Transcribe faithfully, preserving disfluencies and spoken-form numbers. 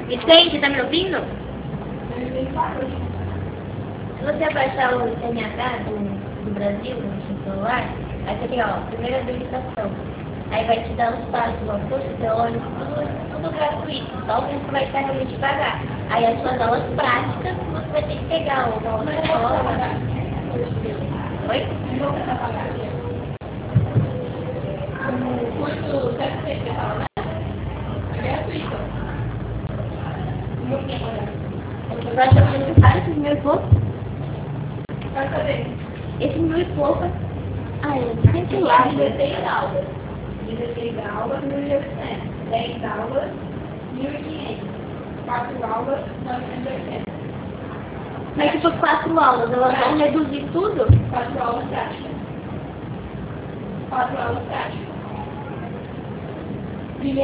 Vicente, tá me ouvindo? Se você abaixar o C N H do, do Brasil no seu celular, aí você tem, ó, primeira habilitação. Aí vai te dar os passos, ó, curso teórico, tudo, tudo gratuito. Só que você vai estar realmente pagar. Aí as suas aulas práticas, você vai ter que pegar ou uma outra escola. Oi? O curso C F P, você fala, né? É gratuito. Eu acho que não sabe esses mil e pouco. Vai saber. Esses mil e pouco. Ah, é sempre lá. dezesseis aulas. dezesseis aulas, mil e oitocentos. dez aulas, mil e quinhentos. quatro aulas, novecentos e oitenta. Mas tipo, quatro aulas, elas vão reduzir tudo? quatro aulas práticas. quatro aulas práticas.